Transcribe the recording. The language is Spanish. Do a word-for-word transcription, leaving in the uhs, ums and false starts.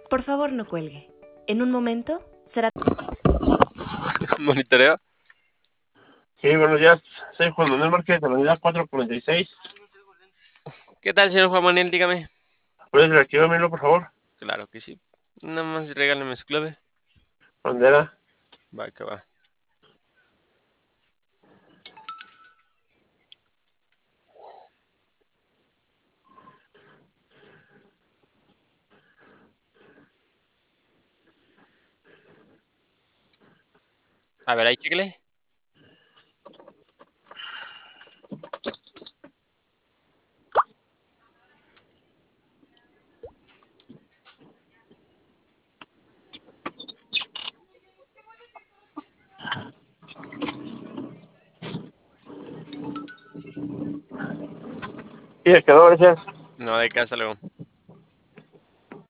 Por favor, no cuelgue. En un momento será... ¿Monitoreo? Sí, buenos días. Soy Juan Manuel Márquez de la unidad cuatrocientos cuarenta y seis. ¿Qué tal, señor Juan Manuel? Dígame. ¿Puedes reactivármelo, por favor? Claro que sí. Nada más regálame su clave. Bandera. Va, que va. A ver, ahí chéquele. Sí, quedó, gracias. No, de casa luego.